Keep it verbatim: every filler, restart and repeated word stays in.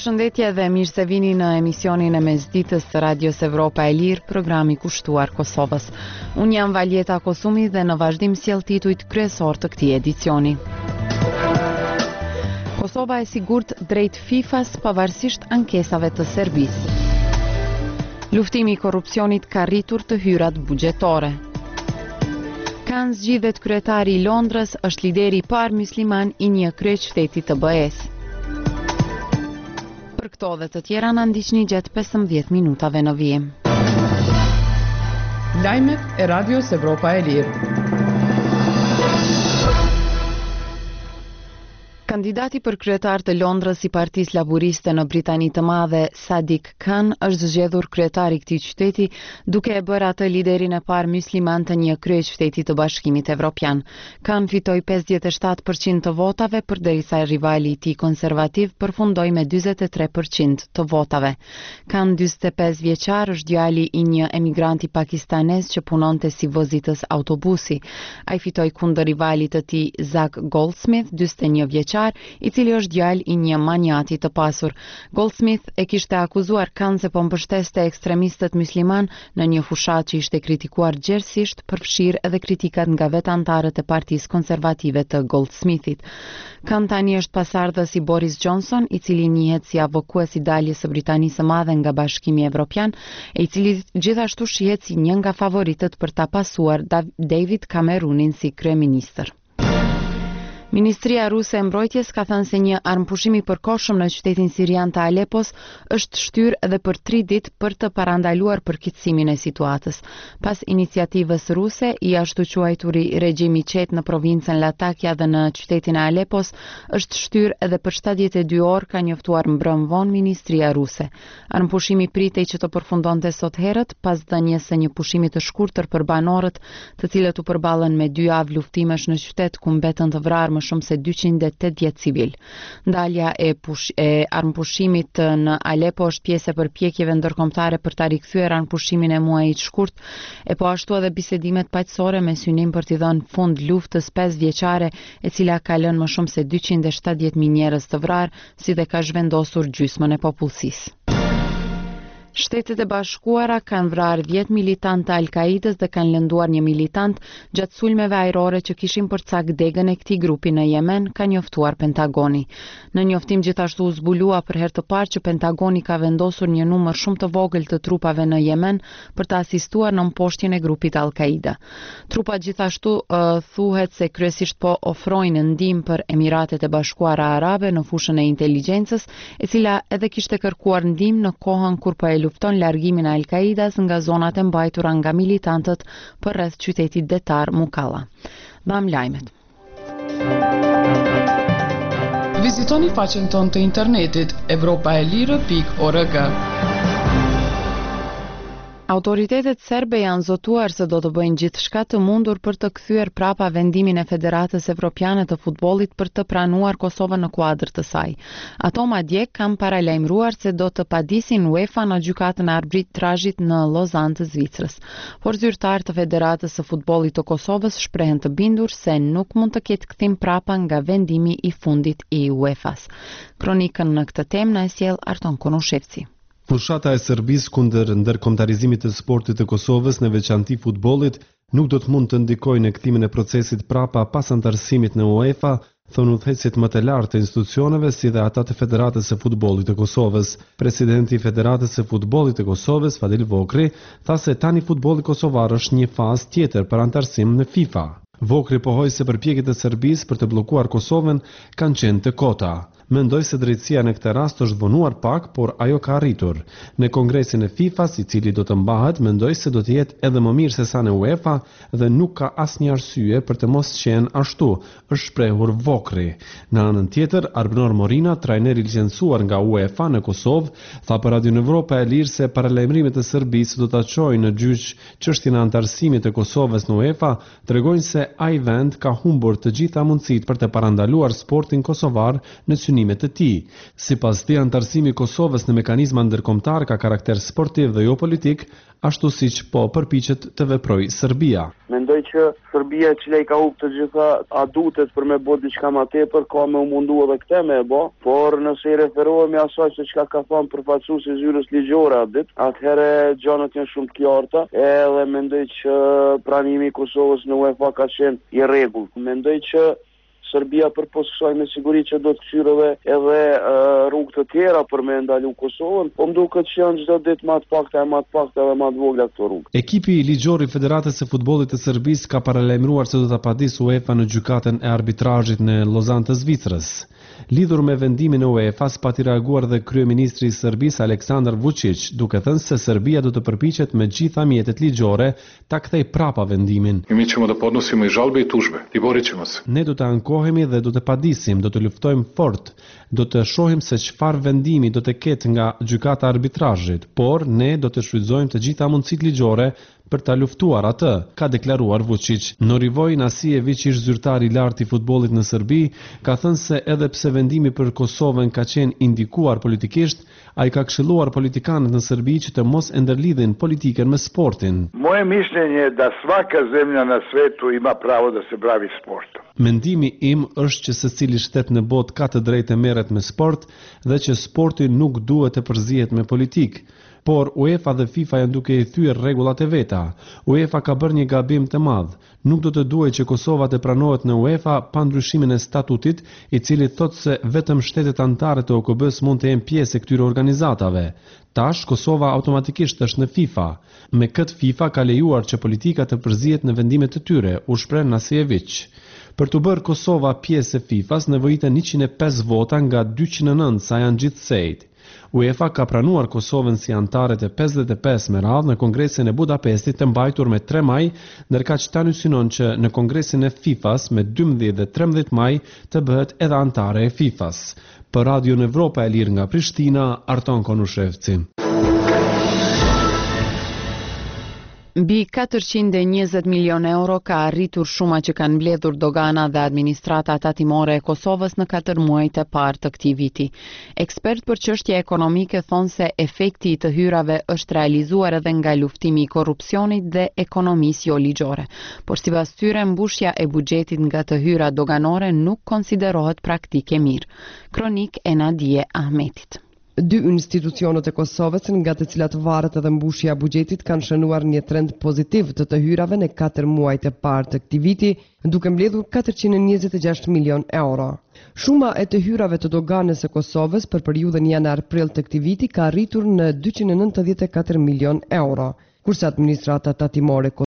Përshëndetje dhe mirë se vini në emisionin e mesditës të Radios Evropa e Lirë, programi kushtuar Kosovës. Unë jam Valjeta Kosumi dhe në vazhdim sjell titujt kryesor të këtij edicioni. Kosova e sigurt drejt FIFA-s pavarësisht ankesave të Serbisë. Luftimi i korrupsionit ka rritur të hyrat buxhetore. Kan zgjidhet kryetari i Londrës, është lideri i parë mysliman i një kryeqyteti të B E-s. Për këto dhe të tjera na ndiqni gjatë pesëmbëdhjetë minutave në vijim. Lajmet e Radios Evropa e Lirë. Kandidati për kryetar të Londrës i Partisë Laburiste në Britani të Madhe, Sadiq Khan, është zgjedhur kryetar i këtij qyteti, duke e bërë atë liderin e parë mysliman të një kryeqyteti të Bashkimit Evropian. Khan fitoi pesëdhjetë e shtatë përqind të votave, përderisa rivali i tij konservativ përfundoi me dyzet e tre përqind të votave. Khan, dyzet e pesë vjeçar, është djali i një emigranti pakistanez që punonte si vozitës autobusi. Ai fitoi kundër rivalit të tij, Zak Goldsmith, dyzet e një vjeçar, i cili është djalë i një manjati të pasur. Goldsmith e kishte akuzuar Khan se po mbështeste ekstremistët mysliman në një fushat që ishte kritikuar gjerësisht, përfshirë edhe kritikat nga vetë antarët e Partisë Konservative të Goldsmithit. Khan tani është pasardhës i Boris Johnson, i cili njihet si avokues i daljes së Britanisë së Madhe nga Bashkimi Evropian, e i cili gjithashtu shihet si një nga favoritët për ta pasuar David Cameronin si kryeministër. Ministria Ruse e Mbrojtjes ka thënë se një armpushim i përkohshëm në qytetin sirian të Alepos është shtyrë edhe për tri ditë për të parandaluar përkitësimin e situatës. Pas iniciativës ruse, i ashtu quajturi regjim i qetë në provincën Latakia dhe në qytetin e Alepos është shtyrë edhe për shtatëdhjetë e dy orë, ka njoftuar mbrëm vonë Ministria Ruse. Armpushimi pritej që të përfundonte sot herët pas dhënies së një pushimi të shkurtër për banorët, të cilët u përballen me dy javë luftimesh në qytet ku mbetën të vrarë më shumë se dyqind e tetëdhjetë civil. Ndalja e, push, e armpushimit në Alepo është pjesë e përpjekjeve ndërkombëtare për ta rikthyer armpushimin e muajit shkurt, e po ashtu edhe bisedimet paqësore me synim për t'i dhënë fund luftës pesë vjeçare, e cila ka lënë më shumë se dyqind e shtatëdhjetë mijë njerëz të vrarë, si dhe ka zhvendosur gjysmën e popullsisë. Shtetet e Bashkuara kanë vrarë dhjetë militantë të Al-Kaidës dhe kanë lënduar një militant gjatë sulmeve ajrore që kishin përcak degën e këtij grupi në Yemen, ka njoftuar Pentagoni. Në njoftim gjithashtu u zbulua për herë të parë që Pentagoni ka vendosur një numër shumë të vogël të trupave në Yemen për të asistuar në mposhtjen e grupit Al-Kaida. Trupat gjithashtu uh, thuhet se kryesisht po ofrojnë ndihmë për Emiratet e Bashkuara Arabe në fushën e inteligjencës, e cila edhe kishte kërkuar ndihmë në kohën kur po e lufton largimin e Al-Kaidas nga zonat e mbajtura nga militantët për rreth qytetit detar Mukalla. Mbam lajmet. Vizitoni faqen tonë të internetit evropaelire pikë org. Autoritetet serbe janë zotuar se do të bëjnë gjithçka të mundur për të kthyer prapa vendimin e Federatës Evropiane të Futbollit për të pranuar Kosovën në kuadër të saj. Ato madje kanë paralajmëruar se do të padisin UEFA në gjykatën e arbitrazhit në Lozannë të Zvicrës. Por zyrtarët të Federatës së Futbollit të Kosovës shprehen të bindur se nuk mund të ketë kthim prapa nga vendimi i fundit i UEFA-s. Kronikën në këtë temë na e sjell Arton Konushevci. Fushata e Serbisë kundër ndërkombëtarizimit të sportit të Kosovës, në veçanti futbollit, nuk do të mund të ndikojë në kthimin e procesit prapa pas antarësimit në UEFA, thonë udhëheqësit më të lartë të institucioneve si dhe ata të Federatës së Futbollit të Kosovës. Presidenti i Federatës së Futbollit të Kosovës, Fadil Vokri, tha se tani futbolli kosovar është një fazë tjetër për antarësim në FIFA. Vokri pohoi se përpjekjet e Serbisë për të bllokuar Kosovën kanë qenë të kota. Mendoj se drejtësia në këtë rast është vonuar pak, por ajo ka arritur. Në kongresin e FIFA-s, i cili do të mbahet, mendoj se do të jetë edhe më mirë se sa në UEFA dhe nuk ka asnjë arsye për të mos qenë ashtu, është shprehur Vokri. Në anën tjetër, Arbnor Morina, trajner i licencuar nga UEFA në Kosovë, tha për Radio Evropa e Lirë se paralajmërimet e Serbisë do ta çojnë në gjyq çështjen e antarësimit të Kosovës në UEFA, tregojnë se ai vend ka humbur të gjitha mundësitë për të parandaluar sportin kosovar në synimet të tij. Sipas tij, antarësimi i Kosovës në mekanizma ndërkombëtar ka karakter sportiv dhe jo politik, ashtu siç po përpiqet të veprojë Serbia. Mendoj që Serbia, e cila i ka humbur të gjitha adutet për me bë diçka më tepër, ka me u mundu edhe këtë me e bë, por nëse i referohemi asaj se çka ka thënë përfaqësuesi i zyrës ligjore atë ditë, atëherë gjanat janë shumë të qarta, edhe mendoj që pranimi i Kosovës në UEFA ka qenë i rregullt. Mendoj që Serbia përpos kësaj me siguri që do të kthyrë edhe, edhe uh, rrugë të tjera për me ndalu Kosovën, po më duket që janë çdo ditë më të pakta e më të pakta edhe më të vogla këto rrugë. Ekipi ligjor i Federatës së Futbollit të Serbisë ka paralajmëruar se do ta padisë UEFA në gjykatën e arbitrazhit në Lozan të Zvicrës. Lidhur me vendimin e UEFA, pati reaguar dhe kryeministri i Serbisë Aleksandar Vučić, duke thënë se Serbia do të përpiqet me gjitha mjetet ligjore ta kthejë prapa vendimin. Mi ćemo da podnosimo i žalbe i tužbe. I borit ćemo se. Ne do të ankohemi dhe do të padisim, do të luftojmë fort, do të shohim se çfarë vendimi do të ketë nga gjykata e arbitrazhit, por ne do të shfrytëzojmë të gjitha mundësitë ligjore për ta luftuar atë, ka deklaruar Vučić. Norivoj Nasijević, ish zyrtari i lartë i futbollit në Serbi, ka thënë se edhe pse vendimi për Kosovën ka qenë indikuar politikisht, ai ka këshilluar politikanët në Serbi që të mos e ndërlidhin politikën me sportin. Moje mišljenje je da svaka zemlja na svetu ima pravo da se bavi sportom. Mendimi im është që secili shtet në botë ka të drejtë të merret me sport dhe që sporti nuk duhet të përzihet me politikë. Por UEFA dhe FIFA janë duke i thyer rregullat e veta. UEFA ka bërë një gabim të madh. Nuk do të duhet që Kosova të pranohet në UEFA pa ndryshimin e statutit, i cili thotë se vetëm shtetet anëtare të O K B-s mund të jenë pjesë e këtyre organizatave. Tash Kosova automatikisht është në FIFA. Me këtë FIFA ka lejuar që politika të përzihet në vendimet e tyre, u shpreh Nasijević. Për të bërë Kosova pjesë e FIFA-s nevojiten njëqind e pesë vota nga dyqind e nëntë sa janë gjithsejt. UEFA ka pranuar Kosovën si anëtare të pesëdhjetë e pesë me radhë në Kongresin e Budapestit të mbajtur me tre maj, ndërkaq tani synon që në Kongresin e FIFA-s me dymbëdhjetë dhe trembëdhjetë maj të bëhet edhe anëtare e FIFA-s. Për Radio në Evropa e Lirë nga Prishtina, Arton Konushevci. Mbi katërqind e njëzet milion euro ka arritur shuma që kanë mbledhur dogana dhe administrata tatimore e Kosovës në katër muajt e parë të këtij viti. Ekspert për çështje ekonomike thonë se efekti i të hyrave është realizuar edhe nga luftimi i korrupsionit dhe ekonomisë jo ligjore. Por sipas tyre, mbushja e buxhetit nga të hyra doganore nuk konsiderohet praktike mirë. Kronik e Nadije Ahmetit. Dy institucionet e Kosovës, nga të cilat varet edhe mbushja e buxhetit, kanë shënuar një trend pozitiv të të hyrave në katër muajt e parë të këtij viti, duke mbledhur katërqind e njëzet e gjashtë milion euro. Shuma e të hyrave të doganës së Kosovës për periudhën janar-prill të këtij viti ka arritur në dyqind e nëntëdhjetë e katër milion euro, kurse administrata tatimore